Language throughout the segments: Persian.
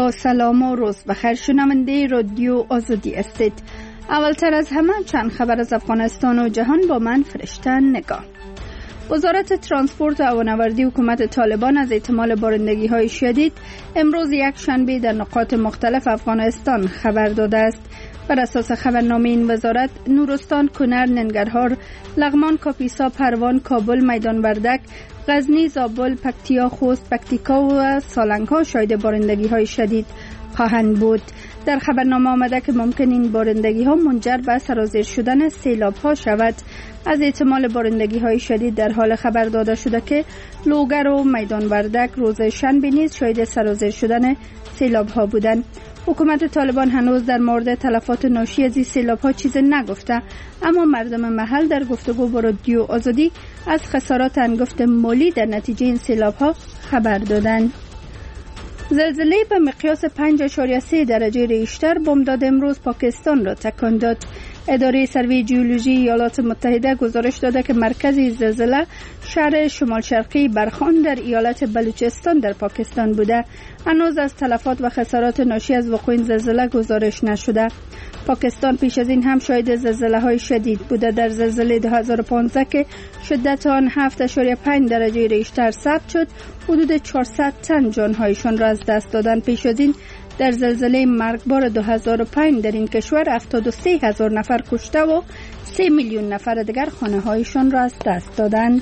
با سلام و روز بخیر شنونده رادیو آزادی استید. اولتر از همه چند خبر از افغانستان و جهان با من فرشته نگاه. وزارت ترانسپورت و هوانوردی حکومت طالبان از احتمال بارندگی های شدید امروز یک شنبه در نقاط مختلف افغانستان خبر داده است. بر اساس خبرنامه این وزارت، نورستان، کنر، ننگرهار، لغمان، کاپیسا، پروان، کابل، میدان وردک، غزنی، زابل، پکتیا، خوست، پکتیکا و سالنگ ها شاهد بارندگی های شدید خواهند بود. در خبرنامه آمده که ممکن این بارندگی ها منجر به سرازیر شدن سیلاب ها شود. از احتمال بارندگی های شدید در حال خبر داده شده که لوگر و میدان وردک روز شنبه نیز شاهد سرازیر شدن سیلاب ها بودند. حکومت طالبان هنوز در مورد تلفات ناشی از این سیلاب ها چیز نگفته، اما مردم محل در گفتگو با رادیو آزادی از خسارات هنگفت مالی در نتیجه این سیلاب ها خبر دادند. زلزله به مقیاس 5.3 درجه ریشتر بامداد امروز پاکستان را تکان داد. اداره سروی جیولوژی ایالات متحده گزارش داده که مرکز زلزله شهر شمال شرقی برخان در ایالت بلوچستان در پاکستان بوده. هنوز از تلفات و خسارات ناشی از وقوع این زلزله گزارش نشده. پاکستان پیش از این هم شاهد زلزله های شدید بوده. در زلزله 2015 که شدت آن 7.5 درجه ریشتر ثبت شد، حدود 400 تن جانهایشان را از دست دادن. پیش از این در زلزله مرگبار 2005 در این کشور 73,000 نفر کشته و 3 میلیون نفر دیگر خانه هایشان را از دست دادند.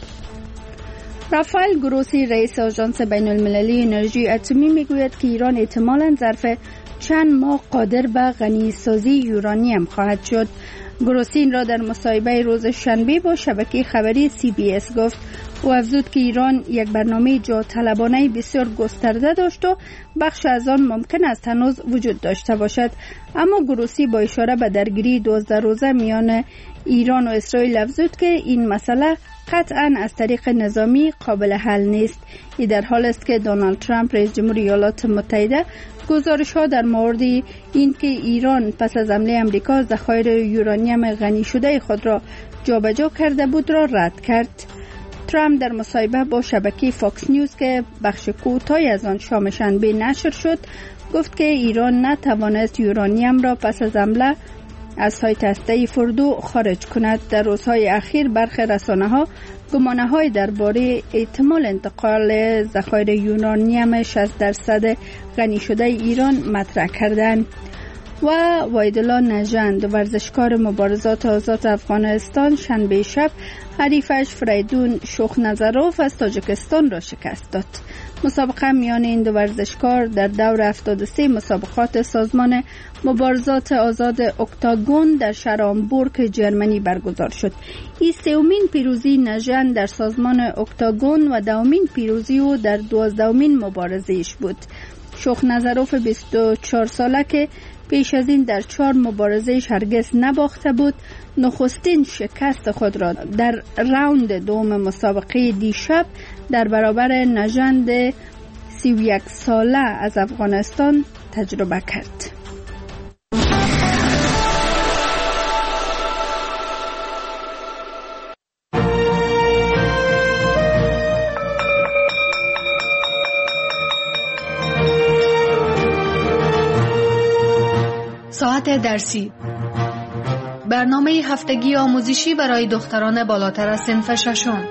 رافائل گروسی رئیس آژانس بین المللی انرژی اتمی میگوید که ایران احتمالاً ظرف چند ماه قادر به غنی سازی یورانیم خواهد شد. گروسی این را در مصاحبه روز شنبه با شبکه خبری CBS گفت. او افزود که ایران یک برنامه جاطلبانه بسیار گسترده داشت و بخش از آن ممکن است هنوز وجود داشته باشد، اما گروسی با اشاره به درگیری 12 روزه میان ایران و اسرائیل افزود که این مسئله قطعاً از طریق نظامی قابل حل نیست. این در حال است که دونالد ترامپ رئیس جمهور ایالات متحده گزارش‌ها در مورد اینکه ایران پس از حمله آمریکا ذخایر یورانیم غنی شده خود را جابجا کرده بود را رد کرد. ترامپ در مصاحبه با شبکه فاکس نیوز که بخش کوتاهی از آن شام شنبه نشر شد گفت که ایران نتوانست یورانیم را پس از حمله از سایت هسته‌ای فردو خارج کند. در روزهای اخیر برخی رسانه‌ها گمانه‌های درباره احتمال انتقال ذخایر یورانیم 60% غنی شده ایران مطرح کردند. و وایدلا نژند، ورزشکار مبارزات آزاد افغانستان، شنبه شب حریفش فریدون شوخنظروف از تاجیکستان را شکست داد. مسابقه میان این دو ورزشکار در دور 73 مسابقات سازمان مبارزات آزاد اکتاگون در شهر هامبورگ جرمنی برگزار شد. این سومین پیروزی نژند در سازمان اکتاگون و دومین پیروزی او در 12مین مبارزه‌اش بود. شوخنظروف 24 ساله که پیش از این در 4 مبارزه‌اش هرگز نباخته بود، نخستین شکست خود را در راوند دوم مسابقه دیشب در برابر نژند 31 ساله از افغانستان تجربه کرد. ساعت درسی، برنامه هفتگی آموزشی برای دختران بالاتر از صنف ششم.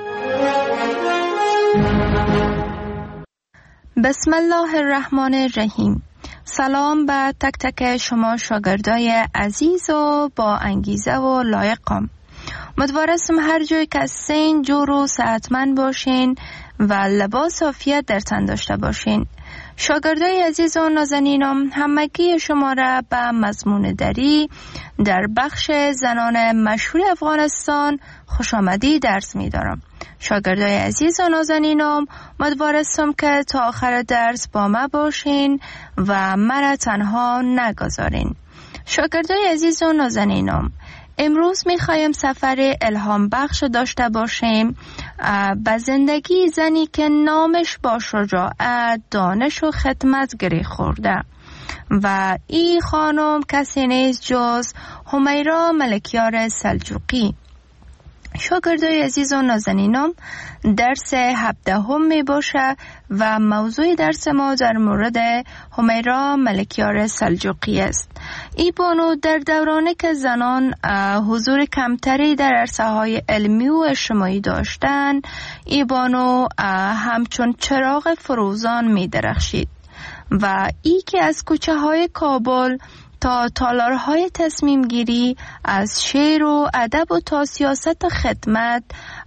بسم الله الرحمن الرحیم. سلام به تک تک شما شاگردای عزیز و با انگیزه و لایقم. امیدوارم هر جای که هستین جور و صحتمند باشین و لباس عافیت در تن داشته باشین. شاگردای عزیز و نازنینم، همگی شما را به مضمون دری در بخش زنان مشهور افغانستان خوش آمدی درس می دارم. شاگردای عزیز و نازنینم، امیدوارم که تا آخر درس با ما باشین و مرا تنها نگذارین. شاگردای عزیز و نازنینم، امروز میخوایم سفر الهام بخش داشته باشیم به زندگی زنی که نامش با شجاعت، دانش و خدمت گره خورده و این خانم کسی نیست جز همیرا ملکیار سلجوقی. شاگردای عزیز و نازنینم، درس 17 می باشه و موضوع درس ما در مورد همیرا ملکیار سلجوقی است. ای بانو در دورانی که زنان حضور کمتری در عرصه‌های علمی و اجتماعی داشتند، ای بانو همچون چراغ فروزان می درخشید و ای که از کوچه های کابل تا تالارهای تصمیم گیری، از شعر و ادب و تا سیاست و خدمت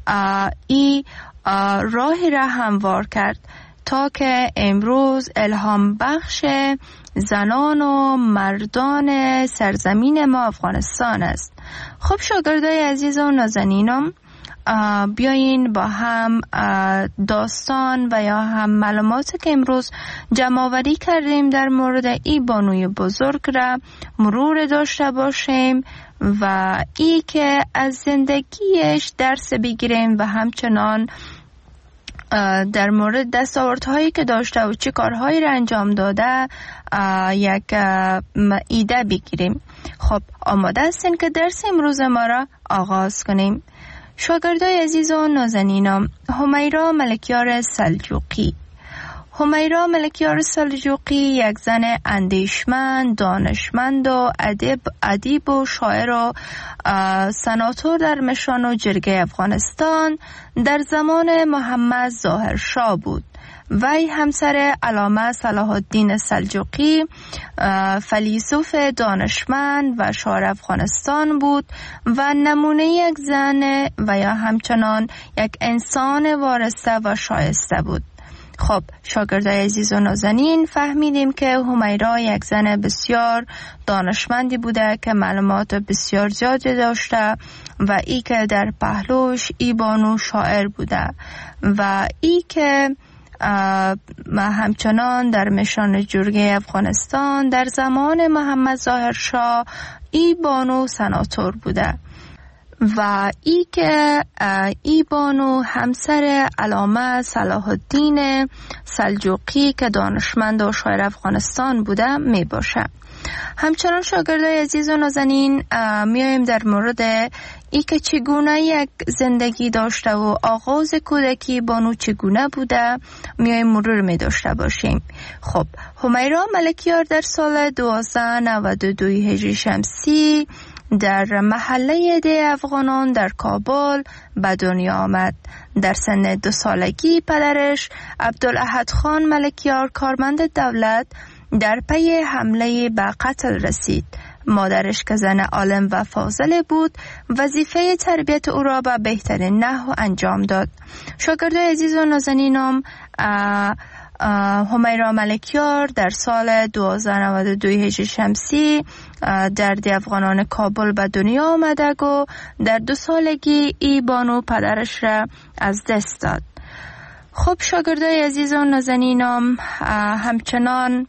ای راهی را هموار کرد تا که امروز الهام بخش زنان و مردان سرزمین ما افغانستان است. خب شاگردای عزیز و نازنینم، بیاین با هم داستان و یا هم معلوماتی که امروز جمع آوری کردیم در مورد این بانوی بزرگ را مرور داشته باشیم و ای که از زندگیش درس بگیریم و همچنان در مورد دستاوردهایی که داشته و چه کارهایی را انجام داده یک ایده بگیریم. خب آماده هستین که درس امروز ما را آغاز کنیم؟ شاگردای عزیز و نازنینم، همیرا ملکیار سلجوقی. همیرا ملکیار سلجوقی یک زن اندیشمند، دانشمند و ادیب و شاعر و سناتور در مشان و جرگه افغانستان در زمان محمد ظاهر شاه بود. وی همسر علامه صلاح الدین سلجوقی فیلسوف دانشمند و شاعر افغانستان بود و نمونه یک زن و یا همچنان یک انسان وارسته و شایسته بود. خب شاگردای عزیز و نازنین، فهمیدیم که همیرا یک زن بسیار دانشمندی بوده که معلومات بسیار زیادی داشته و ای که در پهلوش ای بانو شاعر بوده و ای که همچنان در مشان جرگه افغانستان در زمان محمد ظاهر شاه ای بانو سناتور بوده و ای که ای بانو همسر علامه صلاح الدین سلجوقی که دانشمند و شاعر افغانستان بوده می باشه. همچنان شاگردای عزیز و نازنین، میایم در مورد ای که چگونه یک زندگی داشته و آغاز کودکی بانو چگونه بوده میایم مرور می داشته باشیم. خب همیرا ملکیار در سال 1292 هجری شمسی در محله ده افغانان در کابل به دنیا آمد. در سن 2 سالگی پدرش عبدالاحد خان ملکیار کارمند دولت در پی حمله به قتل رسید. مادرش که زن عالم و فاضل بود وظیفه تربیت او را به بهترین نحو انجام داد. شاگردای عزیز و نازنینم، همیرا ملکیار در سال 1292 هجری شمسی در ده افغانان کابل به دنیا آمده و در 2 سالگی ای بانو پدرش را از دست داد. خب شاگردای عزیز و نازنینم، همچنان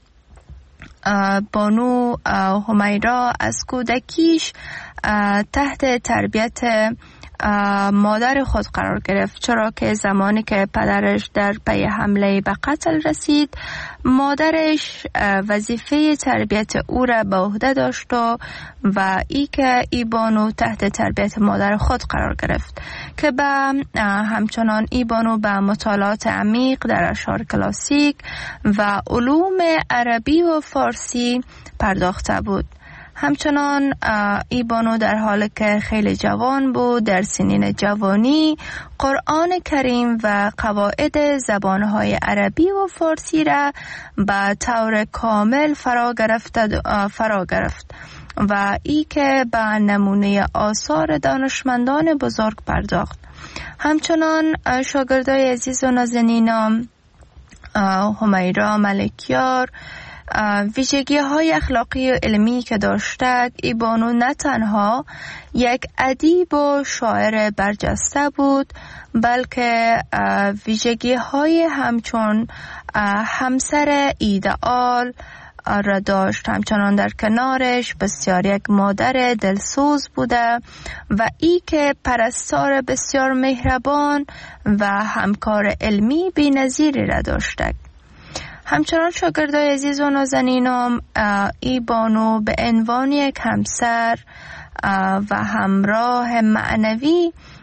بانو همیرا از کودکیش تحت تربیت مادر خود قرار گرفت، چرا که زمانی که پدرش در پی حمله به قتل رسید مادرش وظیفه تربیت او را به عهده داشت و ای که ای بانو تحت تربیت مادر خود قرار گرفت که به همچنان ای بانو به مطالعات عمیق در اشعار کلاسیک و علوم عربی و فارسی پرداخته بود. همچنان ای بانو در حالی که خیلی جوان بود در سنین جوانی قرآن کریم و قواعد زبانهای عربی و فارسی را به طور کامل فرا گرفت و ای که به نمونه آثار دانشمندان بزرگ پرداخت. همچنان شاگردای عزیز و نازنینم، همیرا ملکیار ویژگی های اخلاقی و علمی که داشته، ای بانو نه تنها یک ادیب و شاعر برجسته بود بلکه ویژگی های همچون همسر ایدئال را داشت. همچنان در کنارش بسیار یک مادر دلسوز بوده و ای که پرستار بسیار مهربان و همکار علمی بی‌نظیری را داشته. همچنان شاگردای عزیز و نازنینم، ای بانو به عنوان یک همسر و همراه معنوی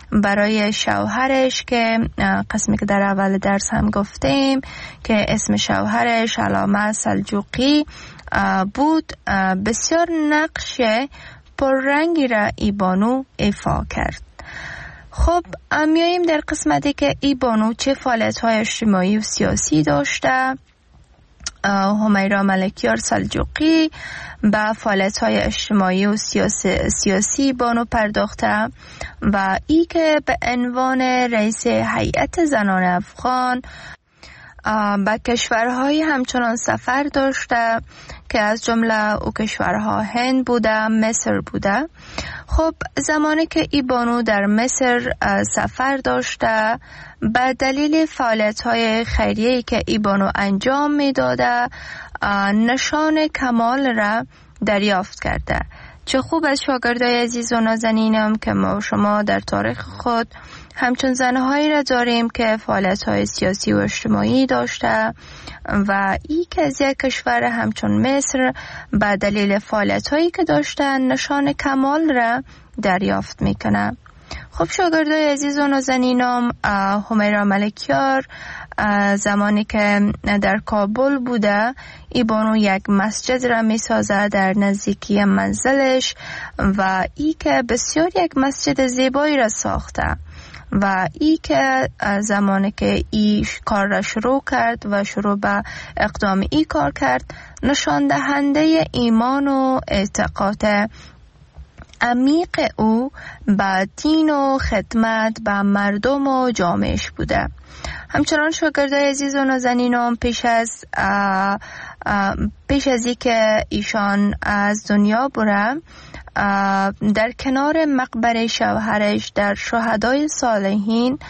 برای شوهرش که قسمی که در اول درس هم گفتیم که اسم شوهرش علامه سلجوقی بود، بسیار نقش پررنگی را ای بانو ایفا کرد. خب میاییم در قسمتی که ای بانو چه فعالیت‌های اجتماعی و سیاسی داشته. همیرا ملکیار سلجوقی به فعالیت‌های اجتماعی و سیاسی بانو پرداخته و ای که به عنوان رئیس هیئت زنان افغان به کشورهای همچنان سفر داشته که از جمله او کشورها هند بوده، مصر بوده. خب زمانی که ای بانو در مصر سفر داشته، به دلیل فعالیت‌های خیریه‌ای که ای بانو انجام می‌داده نشان کمال را دریافت کرده. چه خوب از شاگردای عزیز و نازنینم که ما شما در تاریخ خود همچون زنهایی را داریم که فعالیت‌های سیاسی و اجتماعی داشته و ای که از یک کشور همچون مصر به دلیل فعالیت‌هایی که داشتن نشان کمال را دریافت میکنه. خب شاگردای عزیز و نازنینم، همیرا ملکیار زمانی که در کابل بوده، ای بانو یک مسجد را می سازه در نزدیکی منزلش و ای که بسیار یک مسجد زیبایی را ساخته و ای که زمانی که ای کار را شروع کرد و شروع به اقدام ای کار کرد، نشان دهنده ایمان و اعتقاد عمیق او به دین و خدمت به مردم و جامعهش بوده. همچنان شاگردای عزیز و نازنینم پیش از ای که ایشان از دنیا بره، در کنار مقبره شوهرش در شهدای صالحین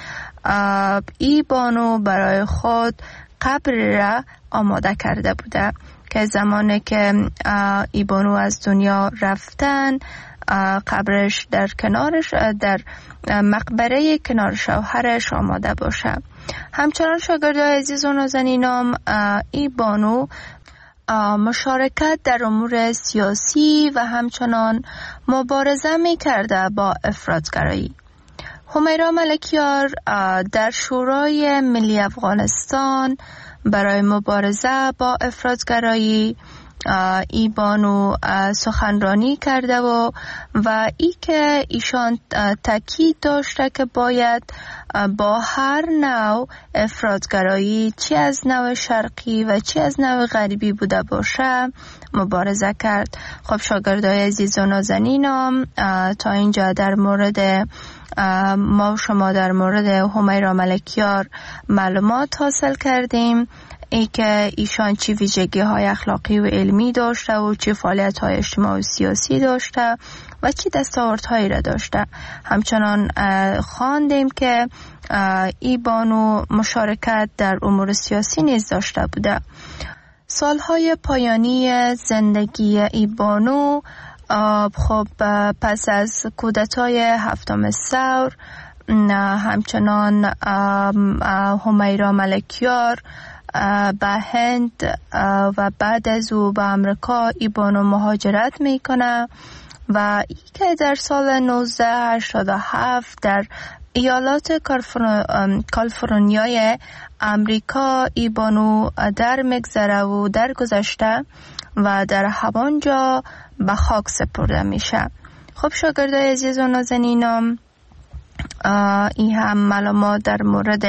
ای بانو برای خود قبر را آماده کرده بوده که زمانی که ای بانو از دنیا رفتن، قبرش در کنارش در مقبره کنار شوهرش آماده باشه. همچنان شاگردای عزیز و نازنینم، ای بانو مشارکت در امور سیاسی و همچنان مبارزه می کرده با افراطگرایی. همیرا ملکیار در شورای ملی افغانستان برای مبارزه با افراطگرایی ای بانو سخنرانی کرده و ای که ایشان تاکید داشته که باید با هر نوع افراطگرایی، چه از نوع شرقی و چه از نوع غربی بوده باشه، مبارزه کرد. خب شاگردای عزیز و نازنینم، تا اینجا در مورد ما و شما در مورد همیرا ملکیار معلومات حاصل کردیم، ای که ایشان چی ویژگی های اخلاقی و علمی داشته و چی فعالیت های اجتماعی و سیاسی داشته و چی دستاوردهایی را داشته. همچنان خواندیم که ای بانو مشارکت در امور سیاسی نیز داشته بوده. سالهای پایانی زندگی ای بانو، خب پس از کودتای هفتم ثور، همچنان همیرا ملکیار به هند و بعد از او به امریکا ای بانو مهاجرت میکنه و ای که در سال 1987 در ایالات کالیفرنیای امریکا ای بانو در مگذره و در گذشته و در همانجا به خاک سپرده میشه. خب شاگردای عزیز و نازنینم، این هم معلومات در مورد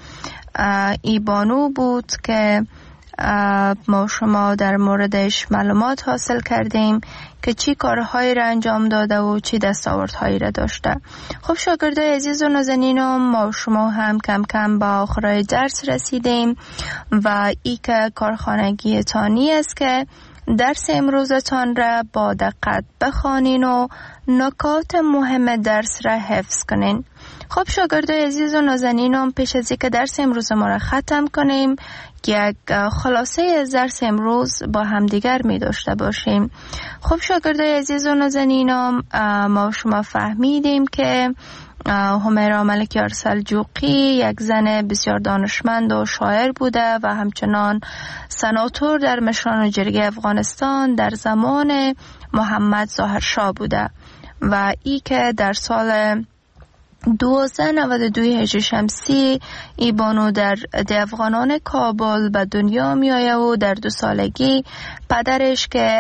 ای بانو بود که ما شما در موردش معلومات حاصل کردیم که چی کارهایی را انجام داده و چی دستاوردهایی را داشته. خب شاگردای عزیز و نازنینم، ما شما هم کم کم به آخرای درس رسیدیم و ای که کارخانگی تانی است که درس امروزتان را با دقت بخوانین و نکات مهم درس را حفظ کنین. خب شاگردای عزیز و نازنینم، پیش از اینکه درس امروز ما را ختم کنیم، یک خلاصه از درس امروز با همدیگر می داشته باشیم. خب شاگردای عزیز و نازنینم، ما شما فهمیدیم که همیرا ملکیار سلجوقی یک زن بسیار دانشمند و شاعر بوده و همچنان سناتور در مشران جرگه افغانستان در زمان محمد ظاهرشاه بوده و ای که در سال 1292 هجری شمسی ای بانو در افغانان کابل به دنیا می آید و در 2 سالگی پدرش که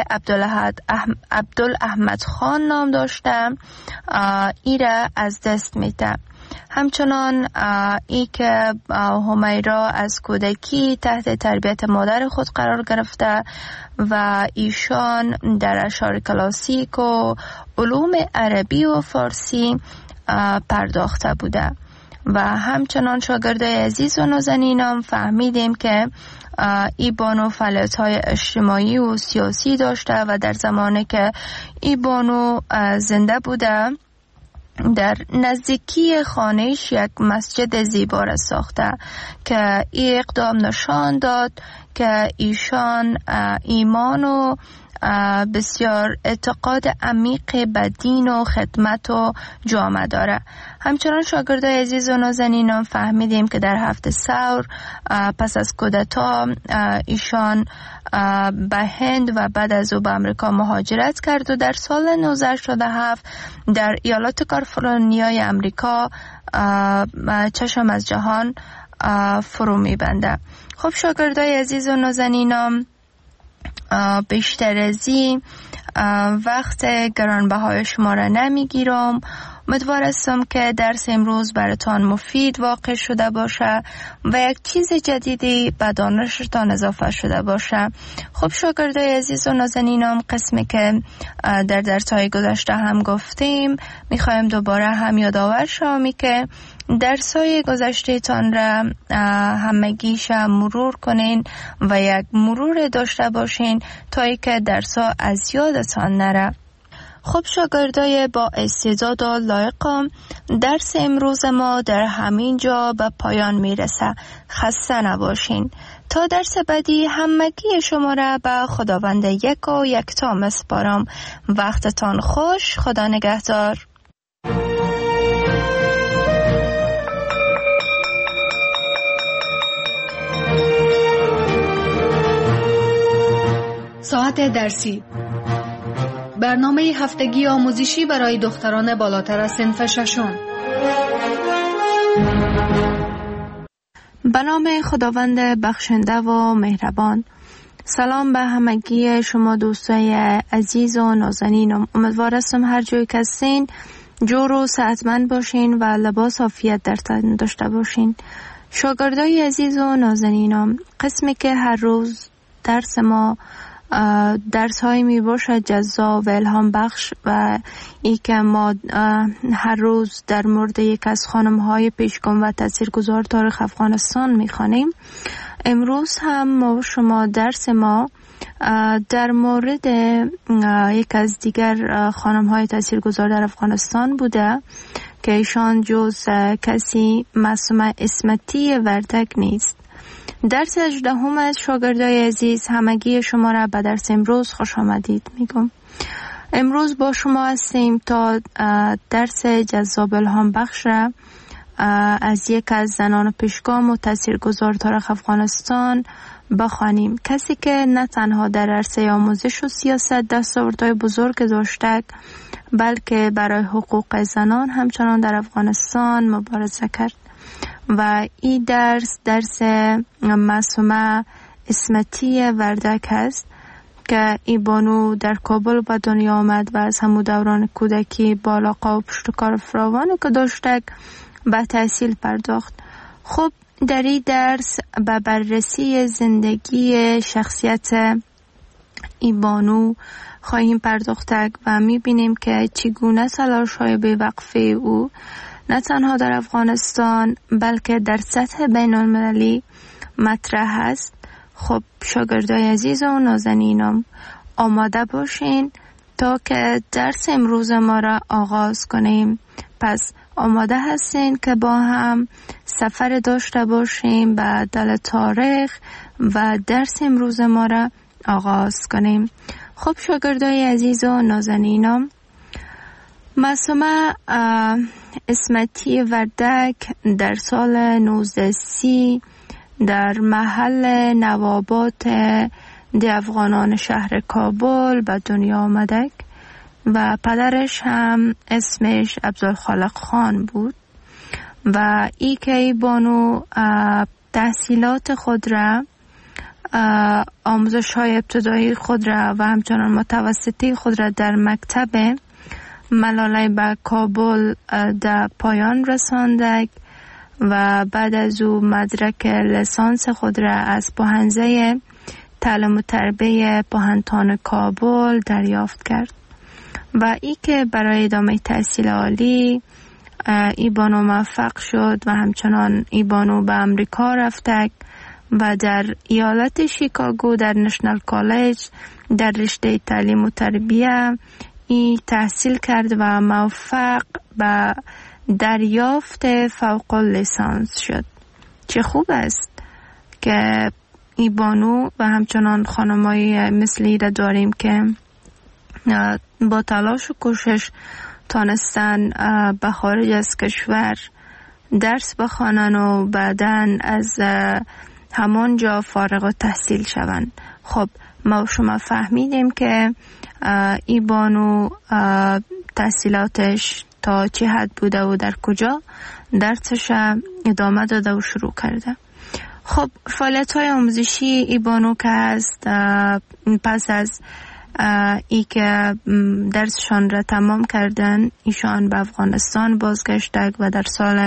عبدالاحمد خان نام داشته ای را از دست میده. همچنان ای که همیرا از کودکی تحت تربیت مادر خود قرار گرفته و ایشان در اشعار کلاسیک و علوم عربی و فارسی پرداخته بوده و همچنان شاگردای عزیز و نازنینم فهمیدیم که ای بانو فعالیت‌های اجتماعی و سیاسی داشته و در زمانی که ای بانو زنده بوده در نزدیکی خانهش یک مسجد زیبا را ساخته که این اقدام نشان داد که ایشان ایمان و بسیار اعتقاد عمیق به دین و خدمت و جامعه داره. همچنان شاگردای عزیز و نازنینم فهمیدیم که در 7 ثور پس از کودتا ایشان به هند و بعد از او به امریکا مهاجرت کرد و در سال 1987 در ایالات کالیفرنیای امریکا چشم از جهان فرو میبنده. خب شاگردای عزیز و نازنینم، بیشتر از این وقت گرانبهای شما را نمیگیرم. امیدوار هستم که درس امروز براتان مفید واقع شده باشه و یک چیز جدیدی به دانشتان اضافه شده باشه. خب شاگردای عزیز و نازنینم، قسمی که در درس‌های گذشته هم گفتیم میخوایم دوباره هم یادآور شوم که درس‌های گذشته تان را همگیش مرور کنین و یک مرور داشته باشین تا اینکه درس‌ها از یادتان نره. خب شاگردای با استعداد و لایقم، درس امروز ما در همین جا به پایان میرسه. خسته نباشین. تا درس بعدی همگی شما را به خداوند یک و یکتا میسپارم. وقتتان خوش. خدا نگهدار. ساعت درسی، برنامه هفتگی آموزشی برای دختران بالاتر از صنف ششم. به نام خداوند بخشنده و مهربان. سلام به همگی شما دوستای عزیز و نازنینم. امیدوار هستم هر جایی که هستین جور و صحتمند باشین و لباس عافیت در تن داشته باشین. شاگردای عزیز و نازنینم، قسمی که هر روز درس ما درس های می باشد جذاب و الهام بخش و ای که ما هر روز در مورد یک از خانم های پیشگام و تاثیرگذار تاریخ افغانستان می خوانیم. امروز هم ما شما درس ما در مورد یک از دیگر خانم های تاثیرگذار در افغانستان بوده که ایشان جز کسی معصومه اسمتی وردک نیست. درس 18 از شاگردای عزیز، همگی شما را به درس امروز خوش آمدید میگم. امروز با شما هستیم تا درس جذاب الهام بخش را از یک از زنان پیشگام و تاثیرگذار تاریخ افغانستان بخوانیم. کسی که نه تنها در عرصه آموزش و سیاست دستاوردهای بزرگ داشته بلکه برای حقوق زنان همچنان در افغانستان مبارزه کرد و این درس معصومه اسمتی وردک است که این بانو در کابل به دنیا آمد و از همون دوران کودکی با علاقه و پشتکار فراوانی که داشته به تحصیل پرداخت. خب در این درس به بررسی زندگی شخصیت این بانو خواهیم پرداخت و میبینیم که چگونه تلاش‌های بی‌وقفه او نه تنها در افغانستان بلکه در سطح بین المللی مطرح است. خب شاگردای عزیز و نازنینم، آماده باشین تا که درس امروز ما را آغاز کنیم. پس آماده هستین که با هم سفر داشته باشیم به دل تاریخ و درس امروز ما را آغاز کنیم. خب شاگردای عزیز و نازنینم، معصومه اسمتی وردک در سال 1930 در محل نوابات افغانان شهر کابل به دنیا آمده و پدرش هم اسمش عبدالخالق خان بود. و ای که ای بانو تحصیلات خود را، آموزش های ابتدایی خود را و همچنان متوسطی خود را در مکتب ملاله به کابل در پایان رساندگ و بعد از او مدرک لیسانس خود را از پوهنځی تعلیم و تربیه پوهنتون کابل دریافت کرد و ای که برای ادامه تحصیل عالی ای بانو موفق شد و همچنان ای بانو به امریکا رفتک و در ایالت شیکاگو در نشنال کالج در رشته تعلیم و تربیه ای تحصیل کرد و موفق به دریافت فوق لیسانس شد. چه خوب است که ای بانو و همچنان خانمای مثلی را داریم که با تلاش و کوشش تانستن به خارج از کشور درس بخوانن و بعداً از همان جا فارغ التحصیل شوند. خب ما شما فهمیدیم که ای بانو تحصیلاتش تا چه حد بوده و در کجا درسش ادامه داده و شروع کرده. خب فعالیت‌های آموزشی ای بانو که هست پس از ای که درسشان را تمام کردن ایشان به افغانستان بازگشتند و در سال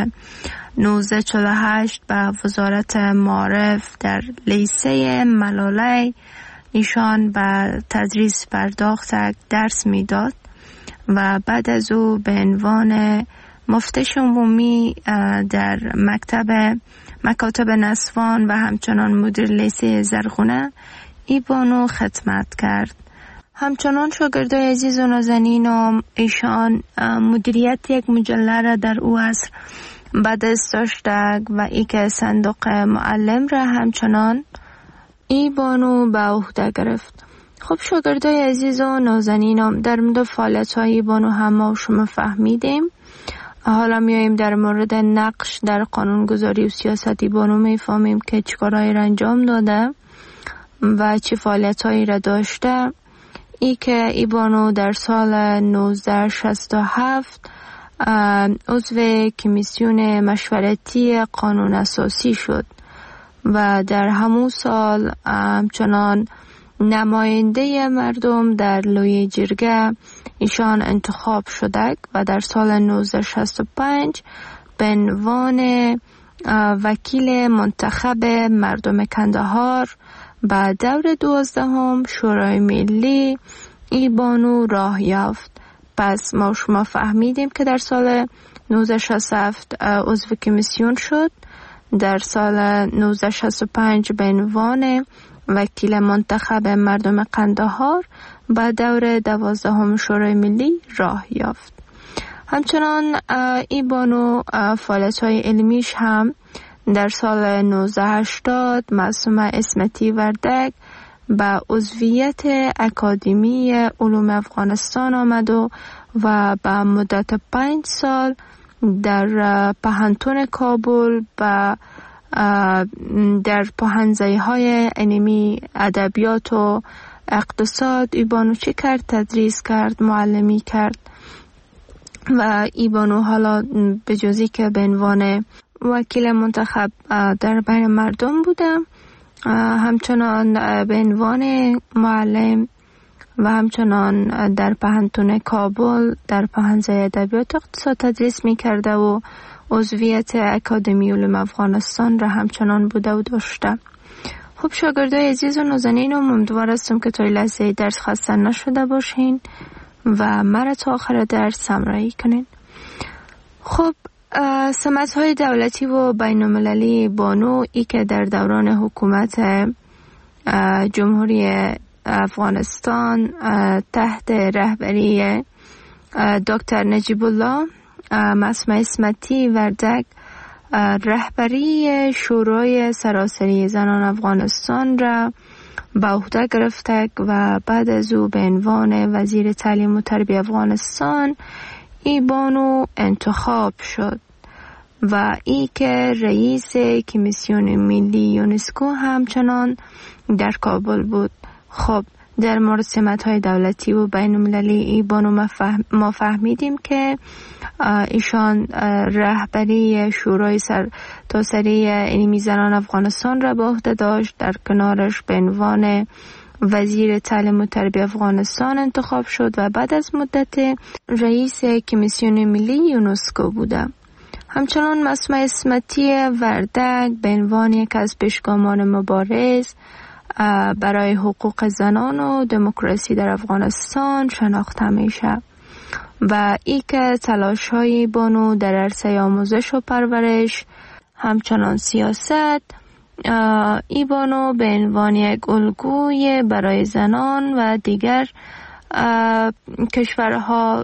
1948 به وزارت معارف در لیسه ملاله ایشان به تدریس پرداختند، درس میداد و بعد از او به عنوان مفتش عمومی در مکاتب نسوان و همچنان مدیر لیسه زرغونه ای بانو خدمت کرد. همچنان شاگردای عزیز و نازنین ایشان مدیریت یک مجله را در او عصر به دست داشتند و ای که صندوق معلم را همچنان ای بانو به عهده گرفت. خب شاگردای عزیز و نازنینم در مورد فعالیت‌های ای بانو هم ما شما فهمیدیم. حالا میاییم در مورد نقش در قانونگذاری و سیاست ای بانو میفهمیم که چیکارهایی را انجام داده و چه فعالیت‌هایی را داشته. ای که ای بانو در سال 1967 عضو کمیسیون مشورتی قانون اساسی شد و در همون سال همچنان نماینده مردم در لوی جرگه ایشان انتخاب شده و در سال 1965 به عنوان وکیل منتخب مردم کندهار با دور 12 شورای ملی ای بانو راه یافت. پس ما شما فهمیدیم که در سال 1967 عضو کمیسیون شد، در سال 1965 به عنوان وکیل منتخب مردم قندهار با دور 12 شورای ملی راه یافت. همچنان ای بانو فعالیت‌های علمیش هم در سال 1980 معصومه اسمتی وردک به عضویت اکادمی علوم افغانستان آمد و به مدت 5 سال در پوهنتون کابل و در پوهنځی‌های علمی ادبیات و اقتصاد ای بانو چه کرد؟ تدریس کرد، معلمی کرد و ای بانو حالا به جزی که به عنوان وکیل منتخب در بین مردم بودم، همچنان به عنوان معلم و همچنان در پوهنتون کابل در پوهنځی ادبیات اقتصاد تدریس می کرده و عضویت اکادمی علوم افغانستان را همچنان بوده و داشته. خب شاگردای عزیز و نازنین امیدوار هستم که تا لحظه درس خسته نشده باشین و مرا تا آخر درس همراهی کنین. خب سمت‌های دولتی و بین‌المللی بانو ای که در دوران حکومت جمهوری افغانستان تحت رهبری دکتر نجیب الله معصومه اسمتی وردک رهبری شورای سراسری زنان افغانستان را به عهده گرفته و بعد از او به عنوان وزیر تعلیم و تربیه افغانستان ای بانو انتخاب شد و ای که رئیس کمیسیون ملی یونسکو همچنان در کابل بود. خب در مراسم‌های دولتی و بین المللی ای بانو ما فهمیدیم که ایشان رهبری شورای سرتاسری علمی زنان افغانستان را به عهده داشت. در کنارش به عنوان وزیر تعلیم و تربیت افغانستان انتخاب شد و بعد از مدت رئیس کمیسیون ملی یونسکو بوده. همچنان معصومه اسمتی وردک به عنوان یک از پیشگامان مبارز برای حقوق زنان و دموکراسی در افغانستان شناخته میشه و ای که تلاش های بانو در عرصه آموزش و پرورش همچنان سیاست ای بانو به عنوان یک الگوی برای زنان و دیگر کشورها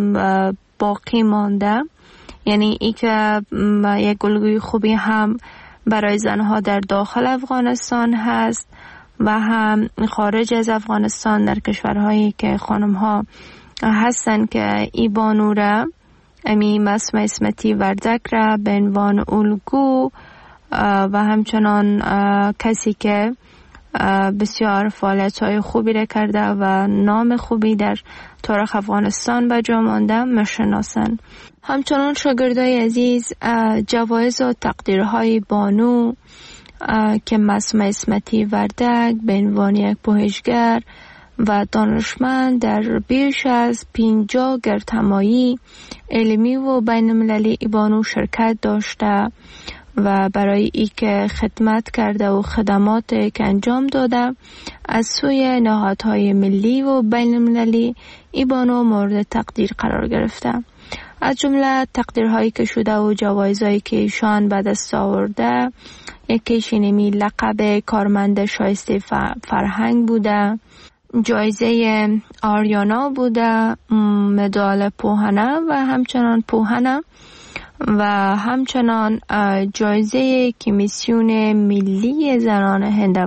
باقی مانده. یعنی ای که یک الگوی خوبی هم برای زنها در داخل افغانستان هست و هم خارج از افغانستان در کشورهایی که خانمها هستن که ای بانو را امی معصومه اسمتی وردک را به عنوان الگو و همچنان کسی که بسیار فعالیت‌های خوبی را کرده و نام خوبی در تاریخ افغانستان به جا مانده میشناسند. همچنان شاگردای عزیز جوایز و تقدیرهای بانو که معصومه اسمتی وردک به عنوان یک پژوهشگر و دانشمند در بیش از 50 گردهمایی علمی و بین المللی بانو شرکت داشته و برای ای که خدمت کرده و خدمات که انجام داده از سوی نهادهای ملی و بین المللی ای بانو مورد تقدیر قرار گرفته. از جمله تقدیرهایی که شده و جوایزهایی که ایشان به دست آورده یکیش اینمی لقب کارمند شایسته فرهنگ بوده، جایزه آریانا بوده، مدال پوهنه و همچنان پوهنه و همچنان جایزه کمیسیون ملی زنان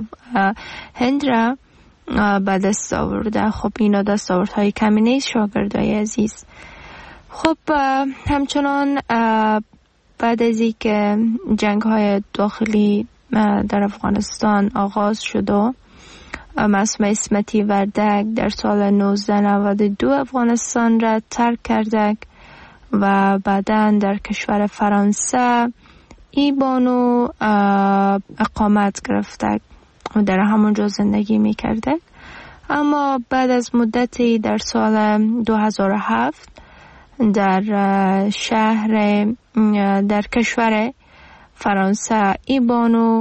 هند را به دست آورده. خب اینا دستاوردهای کمی نیست شاگردای عزیز. خب همچنان بعد از این که جنگ های داخلی در افغانستان آغاز شد و معصومه اسمتی وردک در سال 1992 افغانستان را ترک کرده و بعداً در کشور فرانسه ای بانو اقامت گرفته و در همونجا زندگی می کرده. اما بعد از مدتی در سال 2007 در در کشور فرانسه ای بانو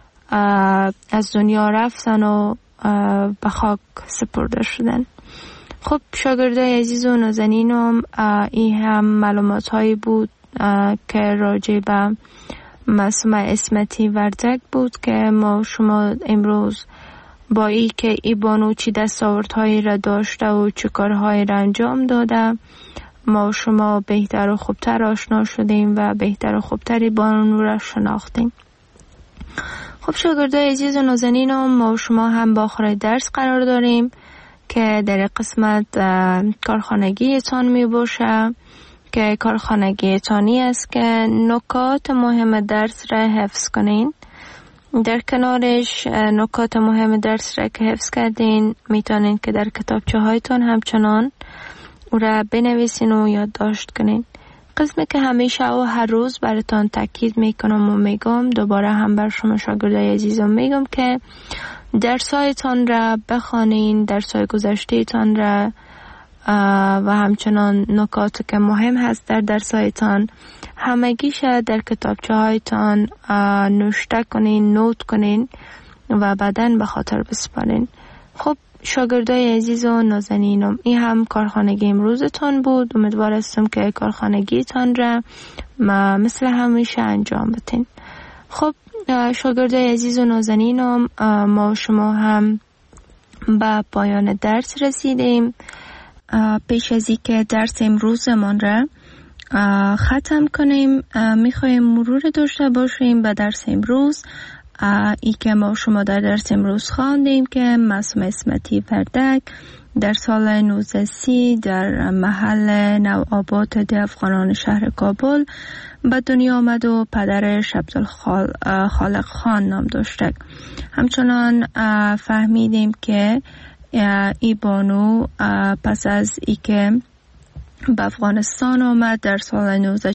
از دنیا رفتن و به خاک سپرده شدن. خب شاگردای عزیز و نازنینم این هم معلومات هایی بود که راجع به معصومه اسمتی وردک بود که ما شما امروز با ای که ای بانو چی دستاوردهایی را داشته و چه کارهایی را انجام داده ما شما بهتر و خوبتر آشنا شدیم و بهتر و خوبتر بانو را شناختیم. خب شاگردای عزیز و نازنینم ما شما هم با آخر درس قرار داریم که در قسمت کارخانگی تان می باشه که کارخانگی تانی است که نکات مهم درس را حفظ کنین. در کنارش نکات مهم درس را که حفظ کردین میتونین که در کتابچه هایتون همچنان او را بنویسین و یادداشت کنین. قسمی که همیشه و هر روز براتون تاکید میکنم و میگم دوباره هم بر شما شاگردای عزیزم میگم که درسایتان را بخوانین، درسای گذشتهتان را و همچنان نکاتی که مهم هست در درسایتان همگیش در کتابچه هایتان نوشته کنین، نوت کنین و بعداً به خاطر بسپارین. خب شاگردای عزیز و نازنینم این هم کارخانگی امروزتان بود. امیدوار هستم که کارخانگیتان را مثل همیشه انجام بدین. خب شاگردای عزیز و نازنینم ما شما هم به پایان درس رسیدیم. پیش از این که درس امروزمان را ختم کنیم میخوایم مرور داشته باشیم به درس امروز. ای که ما شما در درس امروز خواندیم که معصومه اسمتی وردک در سال 1930 در محل نوآباد ده افغانان شهر کابل به دنیا آمد و پدرش عبدالخالق خان نام داشته. همچنان فهمیدیم که ای بانو پس از ای که به افغانستان آمد در سال